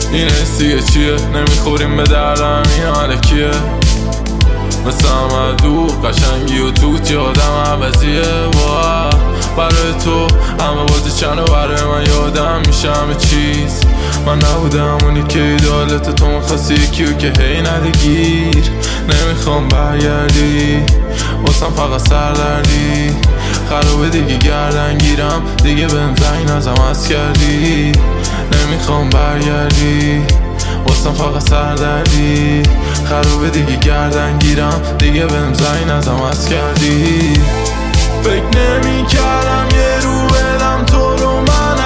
این حسیه چیه؟ نمیخوریم به دردم این حالکیه مثل همه دو قشنگی و توت یادم عوضیه برای تو همه بازی چند و برای من یادم میشه همه چیز من نبودم اونی که ایدالت تو میخواستی یکیو که هی نده گیر نمیخوام برگردی واسم فقط سردردی خرابه دیگه گردن گیرم دیگه بهم زنگ نزم از کردی نمیخوام برگردی واسم فقط سردردی خرابه دیگه گردن گیرم دیگه بهم زنگ نزم از کردی فکر نمی کردم یه رو بدم تو رو من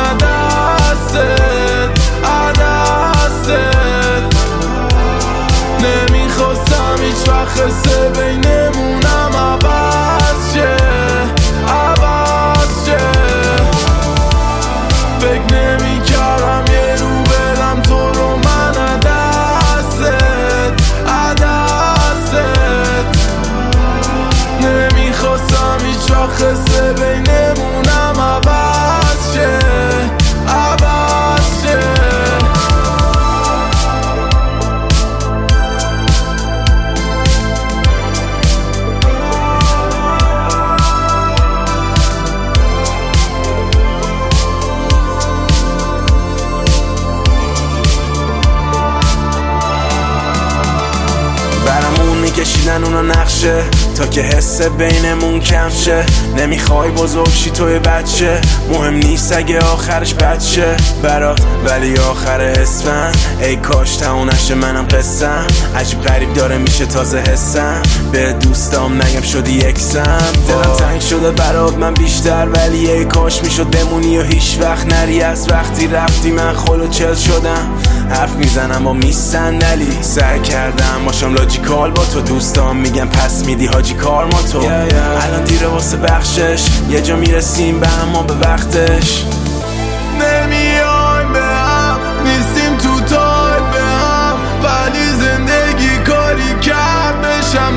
عدستت نمیخواستم هیچ وقت خسته بینمونم عوض شه فکر نمی کردم یه رو بدم تو رو من عدستت نمیخواستم هیچ وقت خسته بینمونم عوض شه برامون میکشیدن اونا نقشه تا که حس بینمون کم شه نمیخوای بزرگ شی توی بچه مهم نیست اگه آخرش بچه برات ولی آخر اسفند ای کاش تمونشه منم قصم عجیب غریب داره میشه تازه حسم به دوستام نگم شدی اکسم دلم تنگ شده برات من بیشتر ولی ای کاش میشد بمونی و هیچ وقت نری از وقتی رفتی من خلو چل شدم حرف میزنم با میصندلی سعی کردم باشم لاجیکال با تو دوستام میگم پس میدی حاجی کار ما تو الان دیره واسه بخشش یه جا میرسیم به هم ما به وقتش نمیایم به هم نیستیم تو تایپ به هم ولی زندگی کاری کرد بشم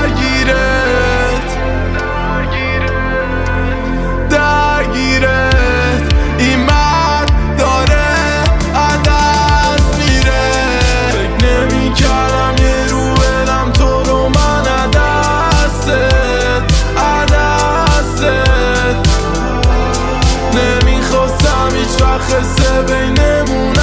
درگیرت این مرد داره عدست میره فکر نمی کردم یه رو بدم تو رو من عدستت نمیخواستم هیچ وقت خسته بینمون